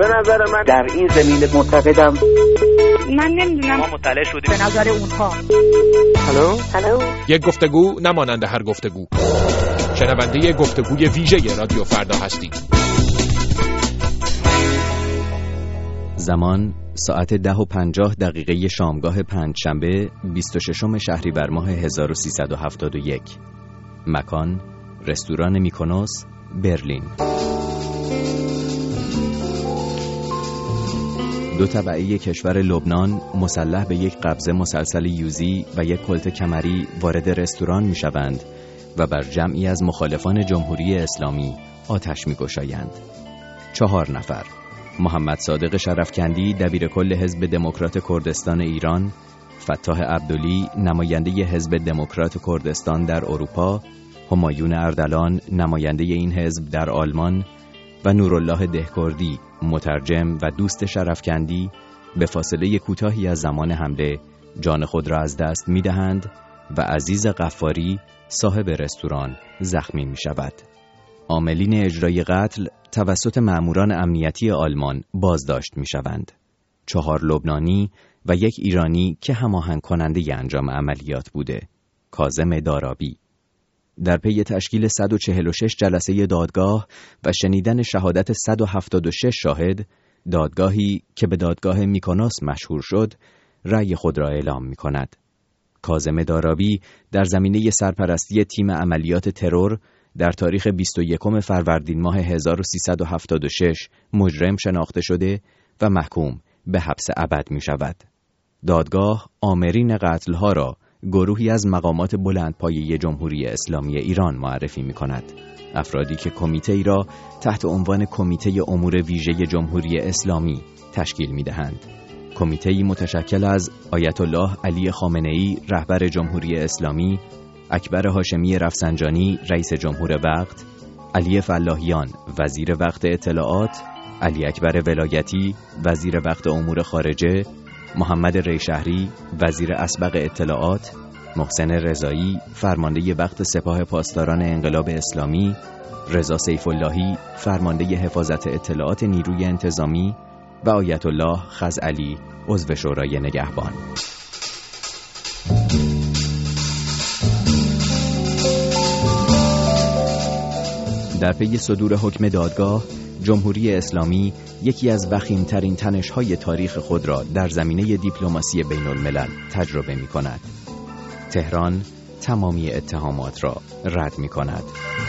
به نظر من در این زمینه معتقدم. من نمیدونم، ما مطلع شدیم به نظر اونها. هلو یک گفتگو نمانند هر گفتگو. شنونده گفتگوی ویژه رادیو فردا هستید. زمان ساعت 10:50 شامگاه پنجشنبه 26 شهریور ماه 1371. مکان رستوران میکونوس، برلین. دو تبعه کشور لبنان مسلح به یک قبضه مسلسل یوزی و یک کلت کمری وارد رستوران میشوند و بر جمعی از مخالفان جمهوری اسلامی آتش می‌گشایند. 4 نفر: محمد صادق شرفکندی دبیرکل حزب دموکرات کردستان ایران، فتاح عبدلی نماینده حزب دموکرات کردستان در اروپا، همایون اردلان نماینده این حزب در آلمان و نورالله دهکردی مترجم و دوست شرفکندی به فاصله کوتاهی از زمان حمله جان خود را از دست می‌دهند و عزیز غفاری صاحب رستوران زخمی می‌شود. عاملین اجرای قتل توسط مأموران امنیتی آلمان بازداشت می‌شوند. 4 لبنانی و 1 ایرانی که هماهنگ کننده انجام عملیات بوده: کاظم دارابی. در پی تشکیل 146 جلسه دادگاه و شنیدن شهادت 176 شاهد، دادگاهی که به دادگاه میکونوس مشهور شد، رأی خود را اعلام می‌کند. کاظم دارابی در زمینه سرپرستی تیم عملیات ترور در تاریخ 21 فروردین ماه 1376 مجرم شناخته شده و محکوم به حبس ابد می‌شود. دادگاه آمرین قتل‌ها را گروهی از مقامات بلندپایه جمهوری اسلامی ایران معرفی می‌کند. افرادی که کمیته‌ای را تحت عنوان کمیته امور ویژه جمهوری اسلامی تشکیل می‌دهند. کمیته‌ای متشکل از آیت الله علی خامنه‌ای رهبر جمهوری اسلامی، اکبر هاشمی رفسنجانی رئیس جمهور وقت، علی فلاحیان وزیر وقت اطلاعات، علی اکبر ولایتی وزیر وقت امور خارجه، محمد ریشهری وزیر اسبق اطلاعات، محسن رضایی فرمانده وقت سپاه پاسداران انقلاب اسلامی، رضا سیف‌اللهی فرمانده حفاظت اطلاعات نیروی انتظامی و آیت الله خزعلی عضو شورای نگهبان. در پی صدور حکم دادگاه، جمهوری اسلامی یکی از وخیم‌ترین تنش‌های تاریخ خود را در زمینه دیپلماسی بین‌الملل تجربه می‌کند. تهران تمامی اتهامات را رد می‌کند.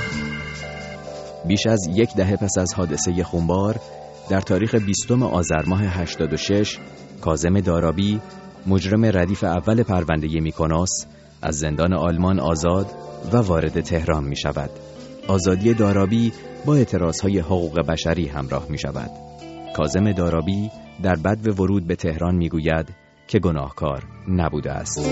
بیش از 1 دهه پس از حادثه خونبار، در تاریخ 20 آذر ماه 86، کاظم دارابی، مجرم ردیف اول پرونده میکونوس، از زندان آلمان آزاد و وارد تهران می‌شود. آزادی دارابی با اعتراضهای حقوق بشری همراه می شود. کاظم دارابی در بدو ورود به تهران می گوید که گناهکار نبوده است.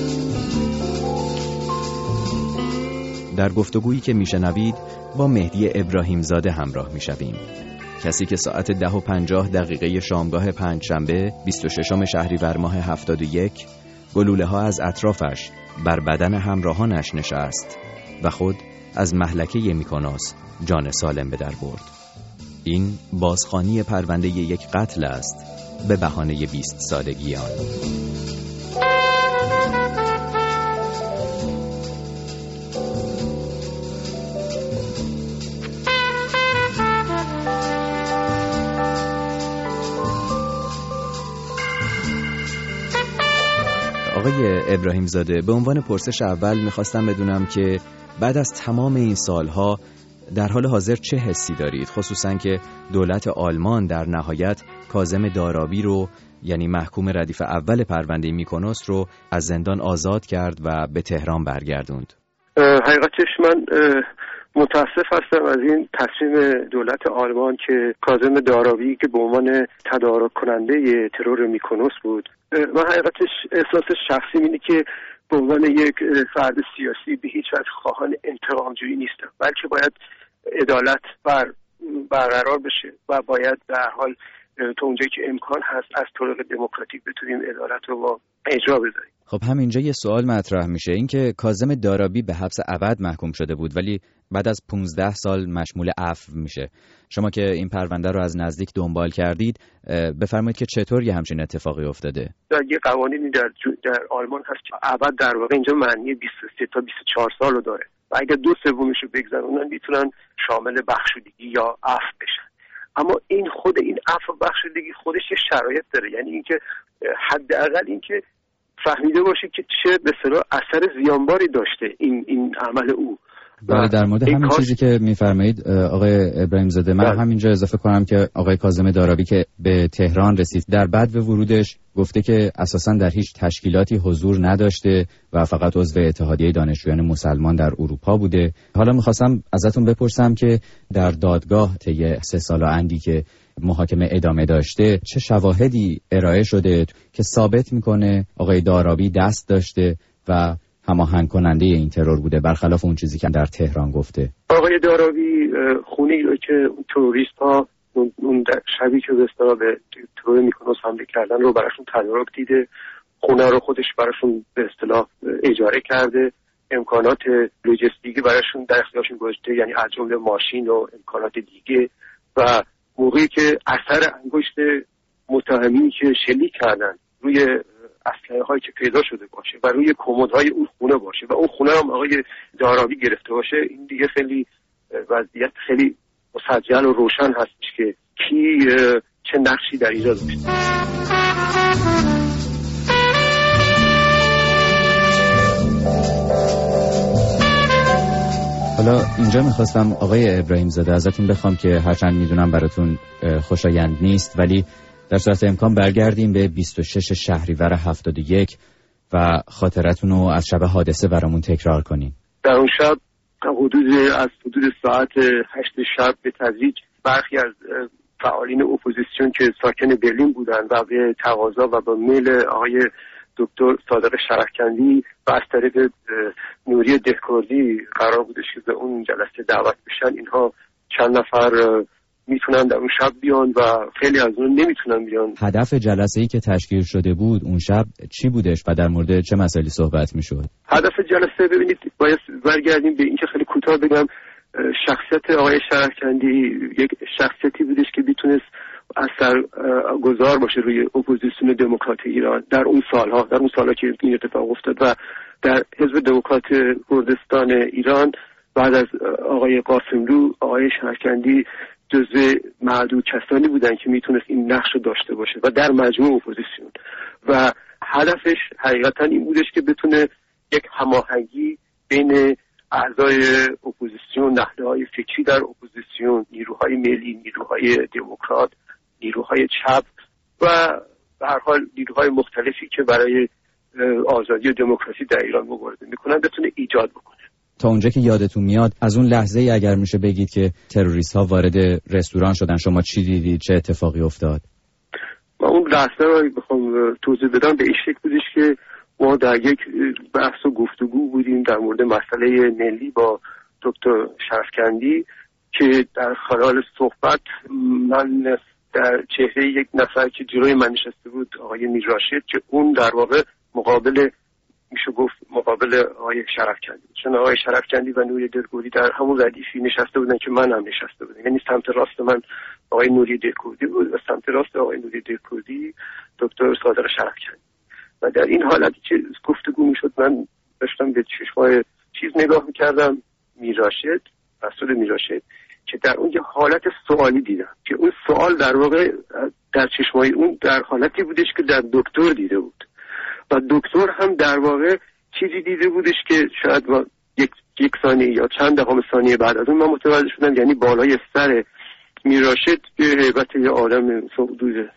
در گفتگویی که می شنوید با مهدی ابراهیم زاده همراه می شویم. کسی که ساعت 10:50 شامگاه پنجشنبه 26 شهریور ماه 71 گلوله ها از اطرافش بر بدن همراهانش نشست و خود از مهلکه میکونوس جان سالم به در برد. این بازخوانی پرونده یک قتل است به بهانه 20 سالگی آن. آقای ابراهیم زاده، به عنوان پرسش اول میخواستم بدونم که بعد از تمام این سالها در حال حاضر چه حسی دارید، خصوصا که دولت آلمان در نهایت کاظم دارابی رو، یعنی محکوم ردیف اول پرونده میکونوس رو، از زندان آزاد کرد و به تهران برگردوند. حقیقتش من متاسف هستم از این تصمیم دولت آلمان که کاظم دارابی که به عنوان تدارک کننده ترور میکونوس بود، من حقیقتش احساس شخصی اینه که به عنوان یک فرد سیاسی به هیچ وجه خواهان انتقام‌جویی نیستم، بلکه باید عدالت برقرار بشه و باید به هر حال تا اونجایی که امکان هست از طریق دموکراتیک بتونیم عدالت رو با اجرا بذاریم. خب همینجا یه سوال مطرح میشه، این که کاظم دارابی به حبس ابد محکوم شده بود ولی بعد از 15 سال مشمول عفو میشه. شما که این پرونده رو از نزدیک دنبال کردید بفرمایید که چطور یه همچین اتفاقی افتاده؟ در یه قوانینی در آلمان هست که ابد در واقع اینجا معنی 23 تا 24 سال رو داره و اگه 2/3 رو بگذرونن میتونن شامل بخشودگی یا عفو بشن. اما خود این عفو و بخشودگی خودش یه شرایط داره، یعنی اینکه حداقل اینکه فهمیده باشه که چه به اصطلاح اثر زیانباری داشته این عمل او. بله، در مورد همین چیزی که میفرمایید آقای ابراهیم زاده، من همینجا اضافه کنم که آقای کاظم دارابی که به تهران رسید در بدو ورودش گفته که اساساً در هیچ تشکیلاتی حضور نداشته و فقط عضو اتحادیه دانشجویان مسلمان در اروپا بوده. حالا میخواستم ازتون بپرسم که در دادگاه طی 3 سال اندی که محاکمه ادامه داشته چه شواهدی ارائه شده که ثابت میکنه آقای دارابی دست داشته و هماهنگ کننده این ترور بوده برخلاف اون چیزی که در تهران گفته؟ آقای دارابی خونه‌ای رو که توریست ها اون شبی که به اصطلاح به ترور میکنوس حمله کردن رو براشون تدارک دیده، خونه رو خودش براشون به اصطلاح اجاره کرده، امکانات لوجستیکی براشون در اختیارشون گذاشته، یعنی از جمله ماشین و امکانات دیگه، و موقعی که اثر انگشت متهمینی که شلیک کردن روی اسلحه هایی که پیدا شده باشه و روی کمدهای اون خونه باشه و اون خونه هم آقای دارابی گرفته باشه، این دیگه خیلی وضعیت خیلی مسجل و روشن هستش که کی چه نقشی در اینجا داشته. حالا اینجا میخواستم آقای ابراهیم زاده ازتون بخوام که هرچند میدونم براتون خوشایند نیست ولی در صورت امکان برگردیم به 26 شهریور 71 و خاطرتون رو از شب حادثه برامون تکرار کنین. در اون شب حدود ساعت 8 شب به تدریج برخی از فعالین اپوزیسیون که ساکن برلین بودن و به تقاضا و با میل آقای دکتر صادق شرفکندی و از طریق نوری دهکردی قرار بودش که به اون جلسه دعوت بشن، اینها چند نفر میتونن در اون شب بیان و خیلی از اون نمیتونن بیان. هدف جلسه‌ای که تشکیل شده بود اون شب چی بودش و در مورد چه مسائلی صحبت میشد؟ هدف جلسه ببینید باید برگردیم به اینکه خیلی کوتاه بگم شخصیت آقای شرفکندی یک شخصیتی بودش که میتونست اثرگذار باشه روی اپوزیسیون دموکرات ایران در اون سالها که این اتفاق افتاد و در حزب دموکرات کردستان ایران بعد از آقای قاسملو آقای شرفکندی جزو معدود کسانی بودن که میتونست این نقش رو داشته باشه و در مجموع اپوزیسیون و هدفش حقیقتا این بودش که بتونه یک هماهنگی بین اعضای اپوزیسیون، نهادهای فکری در اپوزیسیون، نیروهای ملی، نیروهای دموکرات، نیروهای چپ و به هر حال نیروهای مختلفی که برای آزادی و دموکراسی در ایران مبارزه میکنن بتونه ایجاد بکنه. تا اونجا که یادتون میاد از اون لحظه ای اگر میشه بگید که تروریست ها وارد رستوران شدن شما چی دیدید؟ چه اتفاقی افتاد؟ ما اون لحظه رو بخوام توضیح بدم به این شکل بودش که ما در یک بحث و گفتگو بودیم در مورد مسئله ملی با دکتر شرفکندی که در خلال صحبت من در چهره یک نفر که جلوی من نشسته بود آقای میرراشد که اون در واقع مقابل آقای شرفکندی، چون آقای شرفکندی و نوری دهکردی در همون ردیفی نشسته بودن که من هم نشسته بودم، یعنی سمت راست من آقای نوری دهکردی بود و سمت راست آقای نوری دهکردی دکتر صادق شرفکندی و در این حالتی که گفتگو میشد من داشتم به چشمای چیز نگاه میکردم میرراشد، مسئول میرراشد که در اون یه حالت سوالی دیدم که اون سوال در واقع در چشمای اون در حالتی بودش که در دکتر دیده بود و دکتر هم در واقع چیزی دیده بودش که شاید با یک ثانیه یا چند دهم ثانیه بعد از اون من متوجه شدم، یعنی بالای سر میرراشد به هیبت یه آدم حدود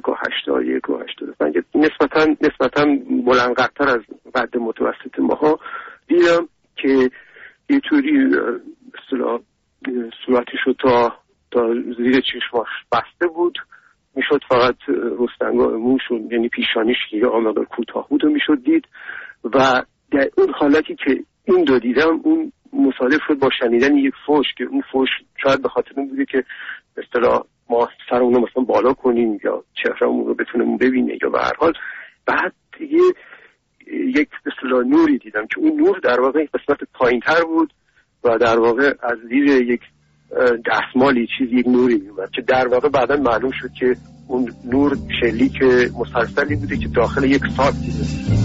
1.80 نسبتا بلندقدر از قد متوسط ماها دیدم که یه طوری اصطلاح صورتشو تا زیر چشماش بسته بود، میشد فقط رستنگاه موشون یعنی پیشانیش که یه مقدار کوتاه بود و میشد دید و در اون حالتی که این دو دیدم اون مصادف شد با شنیدن یک فوش که اون فوش شاید به خاطر این بوده که به اصطلاح ما سرمون رو مثلا بالا کنیم یا چهرهمون رو بتونیم ببینه یا به هر حال. بعد دیگه یک اصطلاح نوری دیدم که اون نور در واقع قسمت پایین‌تر بود و در واقع از زیر یک دستمالی چیزی یک نوری میومد که در واقع بعدا معلوم شد که اون نور شلیک مسلسلی بوده که داخل یک ساعت دیده.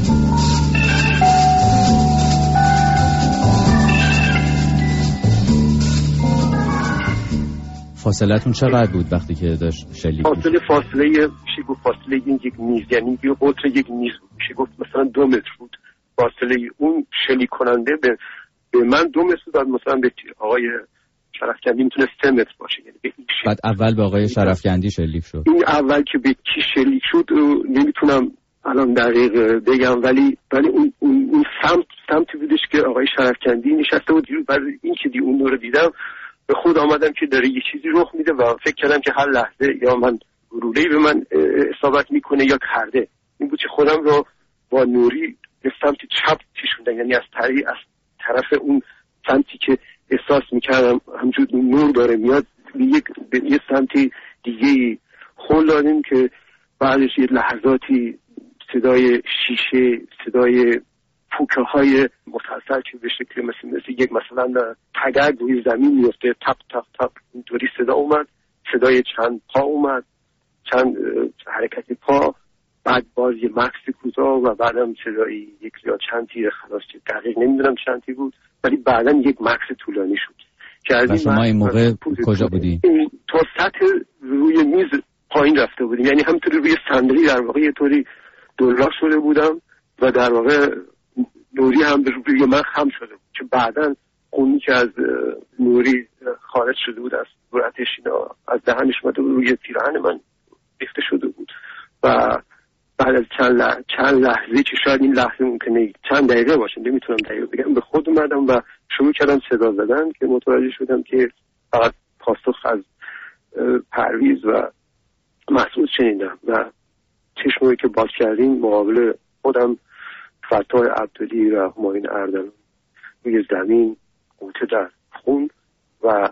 فاصلتون چقدر بود وقتی که داشت شلیک میشه؟ فاصله یک میز، یعنی یه قطر یک میز بود. میشه گفت مثلا 2 متر بود فاصله اون شلیک کننده به من 2 متر بود، مثلا به آقای شرفکندی میتونه 3 متر باشه. یعنی به این بعد اول به آقای شرفکندی شلیک شد. این اول که به کی شلیک شد نمیتونم الان دقیق بگم، ولی اون سمتی بودش که آقای شرفکندی نشسته بود. بعد این که اون رو دیدم به خود آمدم که داره یه چیزی رخ میده و فکر کردم که هر لحظه یا من گلوله‌ای به من اصابت میکنه یا کرده. این بود که خودم رو با نوری به سمت چپ کشوندم، یعنی از طرف اون سمتی که احساس میکردم همجور نور داره میاد به یه سمتی دیگه خل دادیم که بعدش یه لحظاتی صدای شیشه، صدای پوکه های مسلسل که به شکل مثل یک مثلا تگرگ روی زمین میفته، تپ تپ تپ اینطوری صدا اومد، صدای چند پا اومد، چند حرکت پا، بعد باز یه مکس کوتاه و بعدم صدای یک یا چند تیر، خلاص دقیق نمیدونم چند تیر بود، ولی بعدا یک مکس طولانی شد. و شما این موقع کجا بودی؟ تا سطح روی میز پایین رفته بودیم، یعنی همونطوری روی صندلی در واقع یه طوری دلا شده بودم و در واقع نوری هم به روی من خم شده بود که بعدا خونی که از نوری خارج شده بود از صورتش از دهنش اومده بود روی پیراهن من ریخته شده بود و بعد از چند لحظه که شاید این لحظه ممکنه چند دقیقه باشه، نمیتونم دقیقه بگم، به خود اومدم و شروع کردم صدا زدن که متوجه شدم که فقط پاسخ از پرویز و مسعود شنیدم و چشمایی که باز کردیم مقابل خودم فتح عبدالی و همایون اردلان روی زمین غوطه در خون و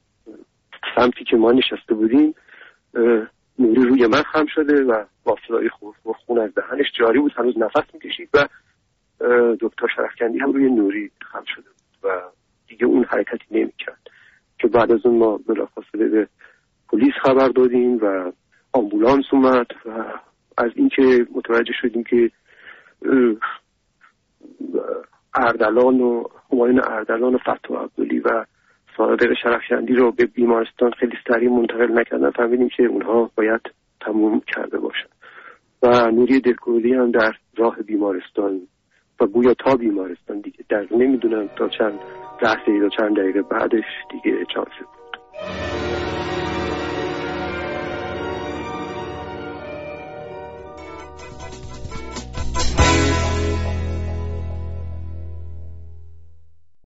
سمتی که ما نشسته بودیم نوری روی من خم شده و با صدای خون از دهنش جاری بود، هنوز نفس میکشید و دکتر شرفکندی هم روی نوری خم شده بود و دیگه اون حرکتی نمیکرد که بعد از اون ما بلافاصله به پلیس خبر دادیم و آمبولانس اومد و از اینکه متوجه شدیم که اردلان و همایون اردلان و فتح عبدالی و صادق شرفکندی رو به بیمارستان خیلی سریع منتقل نکردن، فهمیدیم که اونها باید تموم کرده باشن و نوری دلکردی هم در راه بیمارستان و گویا تا بیمارستان دیگه در نمیدونم تا چند لحظه یا چند دقیقه بعدش دیگه چانسه بود.